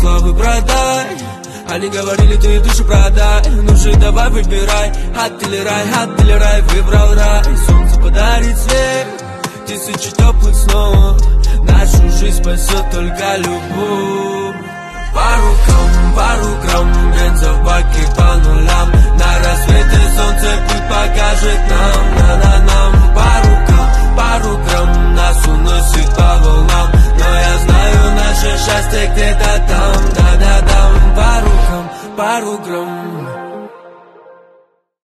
славы продай. Они говорили, ты душу продай. Ну же давай выбирай, ад или рай, выбрал рай. Солнце подарит свет, тысячи теплых снов. Нашу жизнь спасет только любовь. По рукам,